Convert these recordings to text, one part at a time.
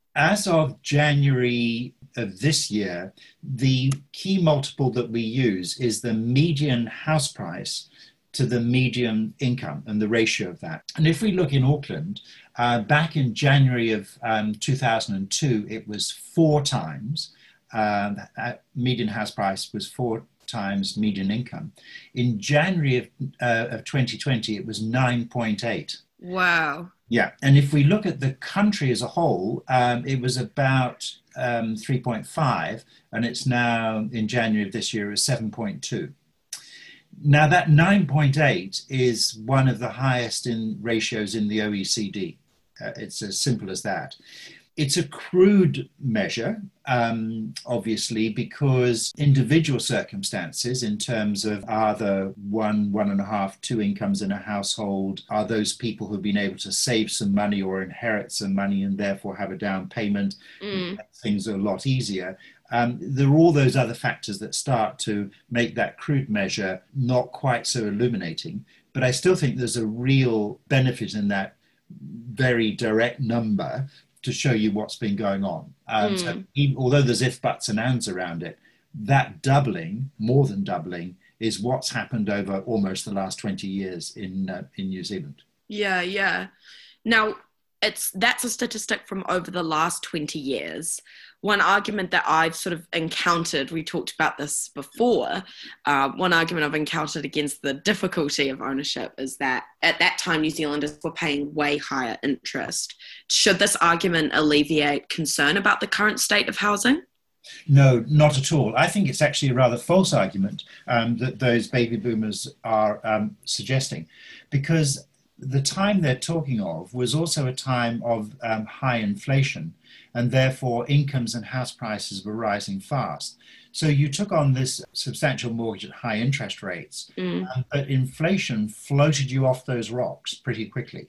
As of January of this year, the key multiple that we use is the median house price to the median income and the ratio of that. And if we look in Auckland, back in January of 2002, it was four times. Median house price was four times median income. In January of 2020, it was 9.8. Wow. Yeah, and if we look at the country as a whole, it was about 3.5, and it's now in January of this year is 7.2. Now that 9.8 is one of the highest in ratios in the OECD. It's as simple as that. It's a crude measure, obviously, because individual circumstances in terms of are the one and a half, two incomes in a household, are those people who've been able to save some money or inherit some money and therefore have a down payment, things are a lot easier. There are all those other factors that start to make that crude measure not quite so illuminating. But I still think there's a real benefit in that very direct number to show you what's been going on. So even, although there's if, buts, and ands around it, that doubling, more than doubling, is what's happened over almost the last 20 years in New Zealand. Yeah, yeah. Now, that's a statistic from over the last 20 years. One argument that I've sort of encountered, we talked about this before, one argument I've encountered against the difficulty of ownership is that at that time New Zealanders were paying way higher interest. Should this argument alleviate concern about the current state of housing? No, not at all. I think it's actually a rather false argument that those baby boomers are suggesting, because the time they're talking of was also a time of high inflation, and therefore incomes and house prices were rising fast. So you took on this substantial mortgage at high interest rates, but inflation floated you off those rocks pretty quickly.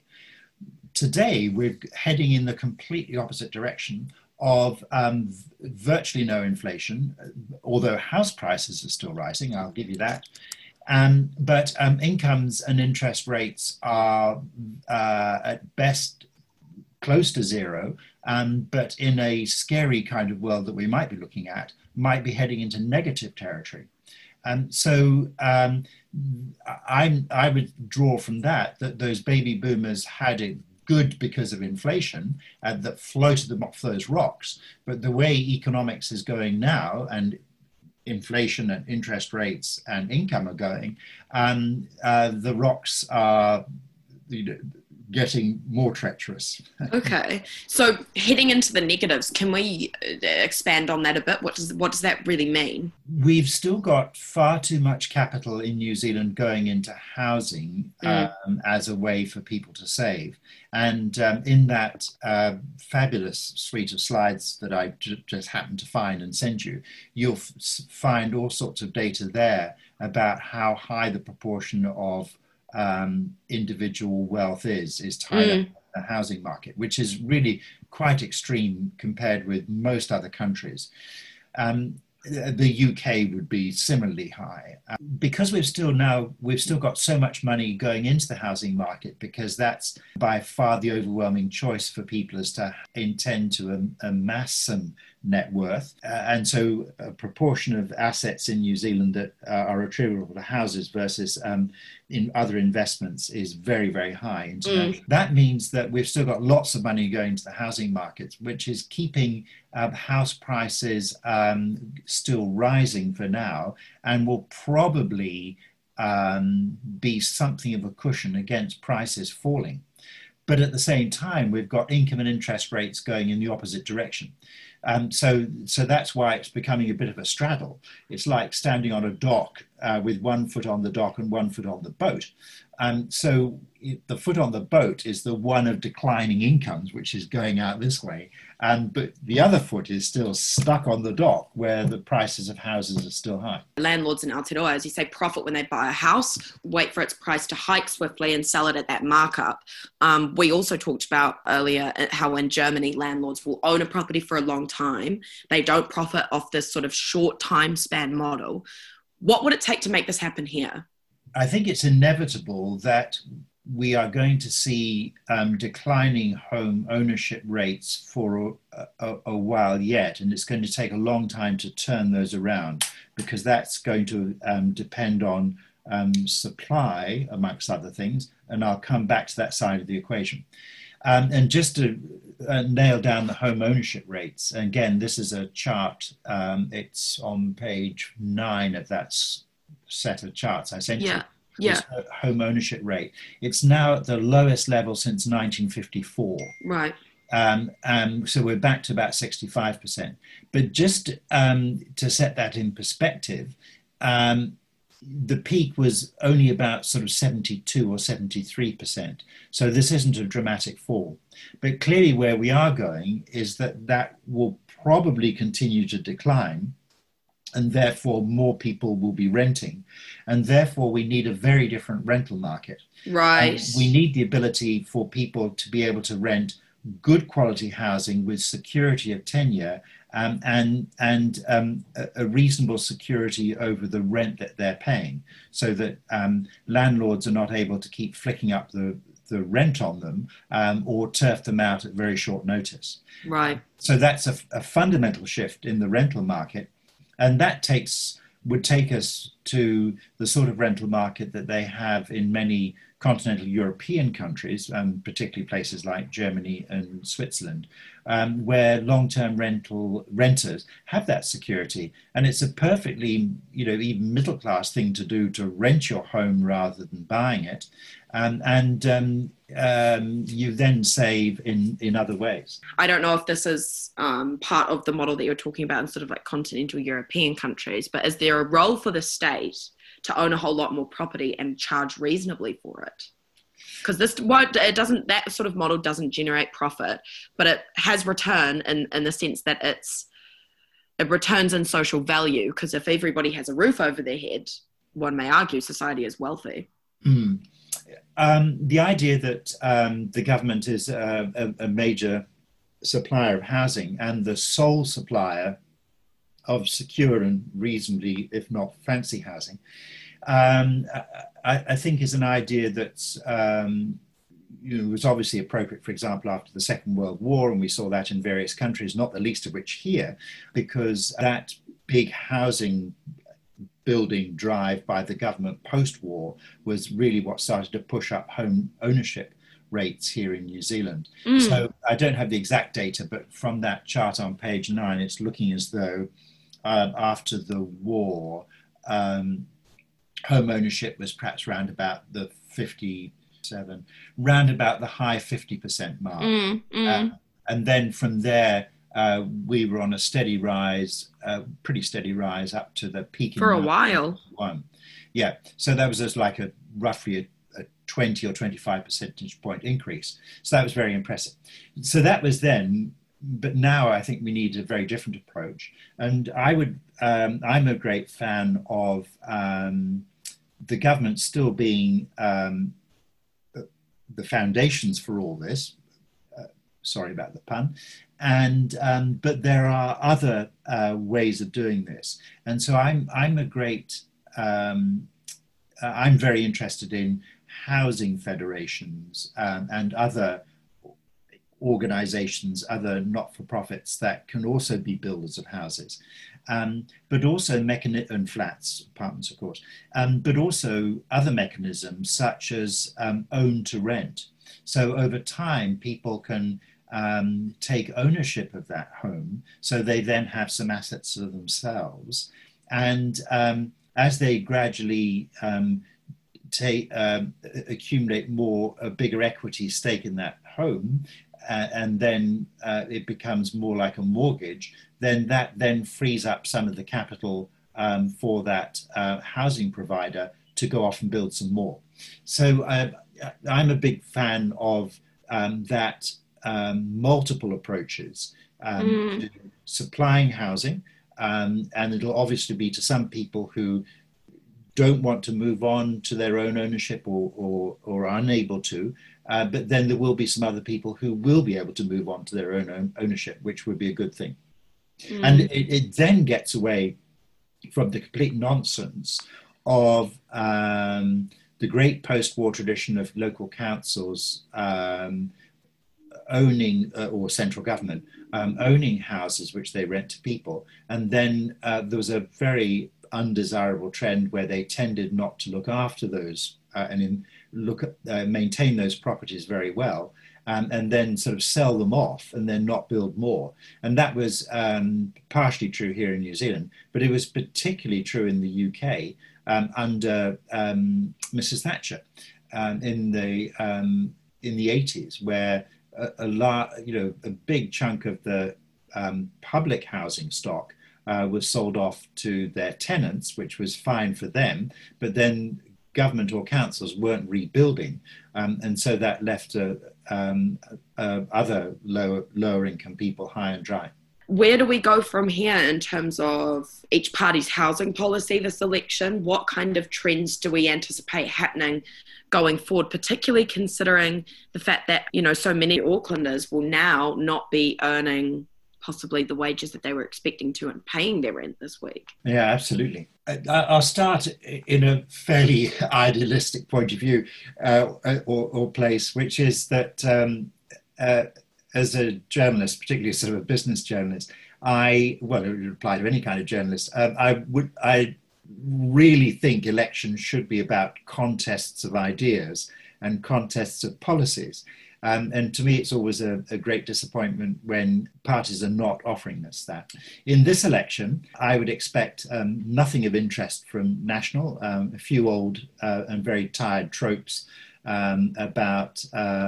Today, we're heading in the completely opposite direction of virtually no inflation, although house prices are still rising, I'll give you that. But incomes and interest rates are at best close to zero, but in a scary kind of world that we might be looking at, might be heading into negative territory. I would draw from that those baby boomers had it good because of inflation that floated them off those rocks. But the way economics is going now, and inflation and interest rates and income are going, the rocks are getting more treacherous. Okay, so heading into the negatives, can we expand on that a bit? What does that really mean? We've still got far too much capital in New Zealand going into housing as a way for people to save. And in that fabulous suite of slides that I just happened to find and send you, you'll find all sorts of data there about how high the proportion of individual wealth is tied up in the housing market, which is really quite extreme compared with most other countries. The UK would be similarly high. Because we've still got so much money going into the housing market, because that's by far the overwhelming choice for people as to intend to amass some net worth. And so a proportion of assets in New Zealand that are attributable to houses versus in other investments is very, very high internationally. That means that we've still got lots of money going to the housing market, which is keeping house prices still rising for now, and will probably be something of a cushion against prices falling. But at the same time, we've got income and interest rates going in the opposite direction. So that's why it's becoming a bit of a straddle. It's like standing on a dock with one foot on the dock and one foot on the boat. So the foot on the boat is the one of declining incomes, which is going out this way. But the other foot is still stuck on the dock where the prices of houses are still high. Landlords in Aotearoa, as you say, profit when they buy a house, wait for its price to hike swiftly and sell it at that markup. We also talked about earlier how in Germany, landlords will own a property for a long time. They don't profit off this sort of short time span model. What would it take to make this happen here? I think it's inevitable that we are going to see declining home ownership rates for a while yet, and it's going to take a long time to turn those around, because that's going to depend on supply, amongst other things, and I'll come back to that side of the equation. And just to nail down the home ownership rates, again, this is a chart, it's on page 9 of that set of charts I sent you. Yeah. Home ownership rate. It's now at the lowest level since 1954. Right. So we're back to about 65%. But just to set that in perspective, the peak was only about sort of 72 or 73%. So this isn't a dramatic fall. But clearly where we are going is that will probably continue to decline, and therefore more people will be renting. And therefore we need a very different rental market. Right. We need the ability for people to be able to rent good quality housing with security of tenure, and a reasonable security over the rent that they're paying, so that landlords are not able to keep flicking up the rent on them, or turf them out at very short notice. Right. So that's a fundamental shift in the rental market. And that would take us to the sort of rental market that they have in many continental European countries, particularly places like Germany and Switzerland, where long-term renters have that security. And it's a perfectly, even middle-class thing to do, to rent your home rather than buying it. You then save in other ways. I don't know if this is part of the model that you're talking about in sort of like continental European countries, but is there a role for the state to own a whole lot more property and charge reasonably for it? Because that sort of model doesn't generate profit, but it has return in the sense that it returns in social value. Because if everybody has a roof over their head, one may argue society is wealthy. The idea that the government is a major supplier of housing and the sole supplier of secure and reasonably, if not fancy, housing, I think is an idea that's was obviously appropriate, for example, after the Second World War, and we saw that in various countries, not the least of which here, because that big housing building drive by the government post-war was really what started to push up home ownership rates here in New Zealand. So I don't have the exact data, but from that chart on page 9, it's looking as though after the war, home ownership was perhaps round about the 57, round about the high 50% mark. And then from there, we were on a steady rise, pretty steady rise up to the peak for a while. Yeah, so that was just like roughly a 20 or 25 percentage point increase. So that was very impressive. So that was then, but now I think we need a very different approach. And I'm a great fan of the government still being the foundations for all this. Sorry about the pun. But there are other ways of doing this. And so I'm very interested in housing federations and other organizations, other not-for-profits that can also be builders of houses, but also and flats, apartments, of course, but also other mechanisms such as own to rent. So over time, people can take ownership of that home, so they then have some assets to themselves. And as they gradually accumulate a bigger equity stake in that home, and then it becomes more like a mortgage, then that then frees up some of the capital for that housing provider to go off and build some more. So I'm a big fan of that multiple approaches to supplying housing, and it'll obviously be to some people who don't want to move on to their own ownership or are unable to, but then there will be some other people who will be able to move on to their own ownership, which would be a good thing. And it then gets away from the complete nonsense of the great post-war tradition of local councils owning, or central government owning houses which they rent to people. And then there was a very undesirable trend where they tended not to look after those maintain those properties very well. And then sort of sell them off and then not build more. And that was partially true here in New Zealand, but it was particularly true in the UK under Mrs. Thatcher in the 80s, where a big chunk of the public housing stock was sold off to their tenants, which was fine for them, but then government or councils weren't rebuilding, and so that left other lower income people high and dry. Where do we go from here in terms of each party's housing policy this election? What kind of trends do we anticipate happening going forward, particularly considering the fact that, so many Aucklanders will now not be earning possibly the wages that they were expecting to and paying their rent this week? Yeah, absolutely. I'll start in a fairly idealistic point of view or place, which is that as a journalist, particularly sort of a business journalist, it would apply to any kind of journalist, I really think elections should be about contests of ideas and contests of policies. And to me, it's always a great disappointment when parties are not offering us that. In this election, I would expect nothing of interest from National, a few old and very tired tropes about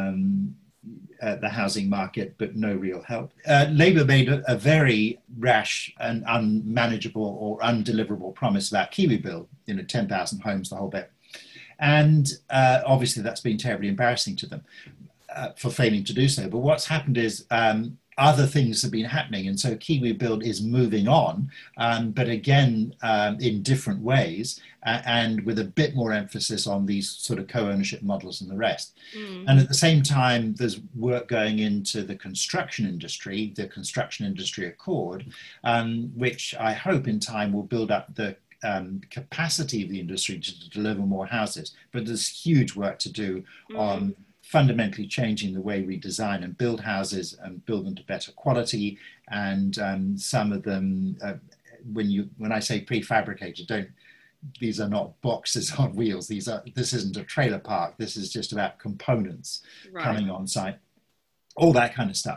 the housing market, but no real help. Labour made a very rash and unmanageable or undeliverable promise about KiwiBuild, 10,000 homes, the whole bit. And obviously that's been terribly embarrassing to them for failing to do so. But what's happened is other things have been happening. And so KiwiBuild is moving on, but again, in different ways and with a bit more emphasis on these sort of co-ownership models and the rest. Mm. And at the same time, there's work going into the construction industry accord, which I hope in time will build up the capacity of the industry to deliver more houses. But there's huge work to do on fundamentally changing the way we design and build houses and build them to better quality. And some of them, when I say prefabricated, these are not boxes on wheels. This isn't a trailer park. This is just about components coming on site, all that kind of stuff.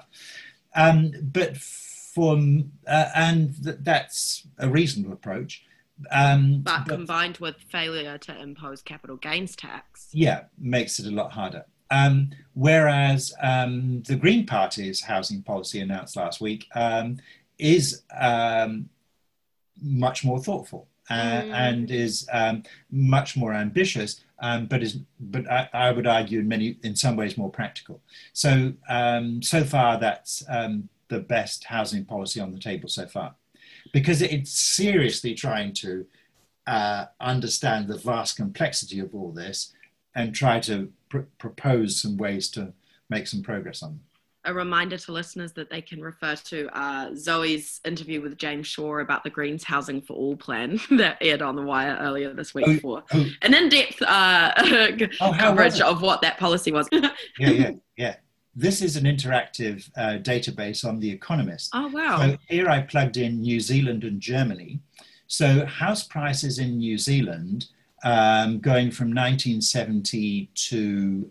That's a reasonable approach. But combined with failure to impose capital gains tax. Yeah, makes it a lot harder. Whereas the Green Party's housing policy announced last week is much more thoughtful and is much more ambitious, but I would argue in some ways more practical. So so far that's the best housing policy on the table so far, because it's seriously trying to understand the vast complexity of all this and try to propose some ways to make some progress on them. A reminder to listeners that they can refer to Zoe's interview with James Shaw about the Greens Housing for All plan that aired on The Wire earlier this week for an in-depth coverage of what that policy was. Yeah. This is an interactive database on The Economist. Oh, wow. So here I plugged in New Zealand and Germany. So house prices in New Zealand going from 1970 to,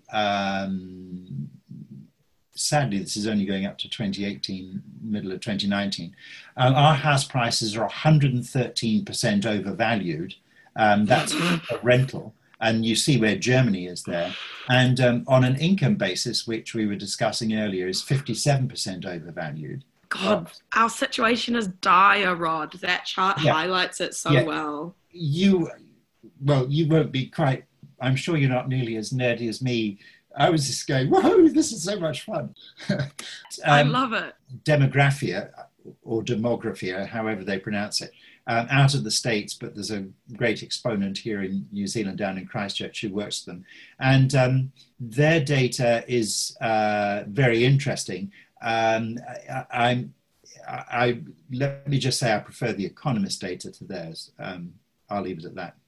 sadly, this is only going up to 2018, middle of 2019. Our house prices are 113% overvalued. That's a rental. And you see where Germany is there. And on an income basis, which we were discussing earlier, is 57% overvalued. God, our situation is dire, Rod. That chart highlights it so well. You won't be quite, I'm sure you're not nearly as nerdy as me. I was just going, whoa, this is so much fun. I love it. Demographia, or demographia, however they pronounce it, out of the States, but there's a great exponent here in New Zealand, down in Christchurch, who works with them. And their data is very interesting. Let me just say I prefer The Economist data to theirs. I'll leave it at that.